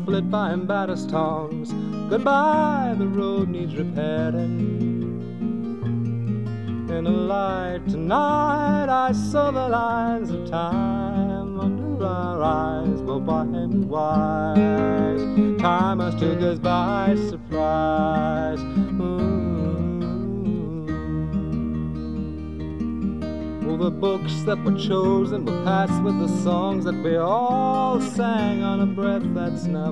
split by embarrassed tongues. Goodbye, the road needs repairing. In a light tonight I saw the lines of time under our eyes, but by and wise time must took us by surprise. Well, the books that were chosen were passed with the songs that we all sang on a breath that's now